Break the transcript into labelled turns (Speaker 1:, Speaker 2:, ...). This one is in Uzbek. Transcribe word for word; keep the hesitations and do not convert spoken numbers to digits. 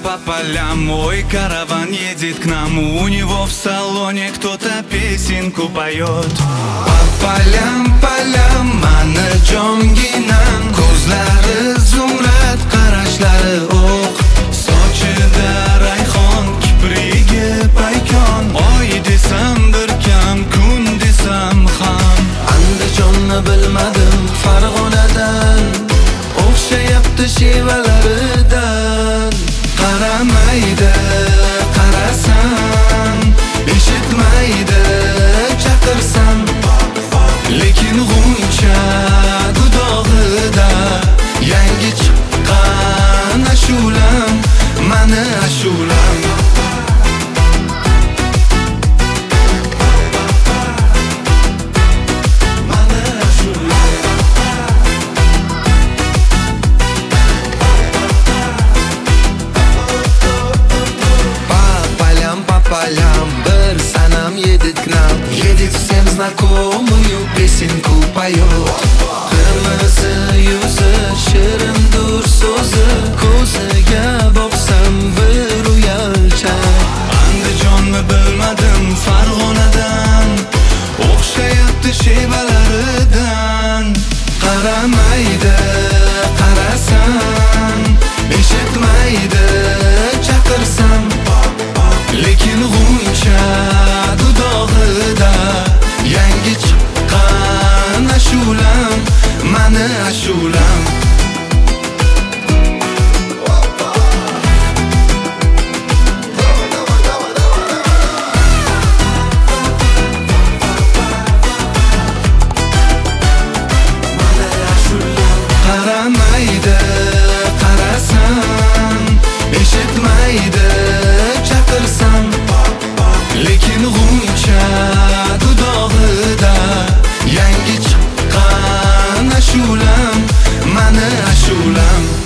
Speaker 1: по полям, ой, караван едет к нам. У него в салоне кто-то песенку поет. По полям, полям, mana jonginam. Ko'zlari zumrad, qarashlari o'q. Sochida rayhon, kiprigi paykon. Oy desam bir kam, kun desam ham. Andijonni bilmadim Farg'onadan, o'xshayapti shevalaridan. Qaramaydi, qarasam, eshitmaydi, chaqirsam. Lekin g'uncha dudog'ida yangi chiqqan ashulam, mani ashulam.
Speaker 2: Bir sanam едет к нам, едет всем знакомую песенку поет. Qirmizi yuzi, shirindur so'zi, ko'ziga boqsam bir uyalchan.
Speaker 1: Andijonni bilmadim Farg'onadan, o'xshayapti shevalaridan. Qaramaydi, qarasam, eshitmaydi, chaqirsam. Lekin g'uncha dudog'ida yangi chiqqan ashulam, mani ashulam. Qaramaydi, qarasam, eshitmaydi, chaqirsam. Lekin g'uncha dudog'ida yangi chiqqan ashulam, mani ashulam.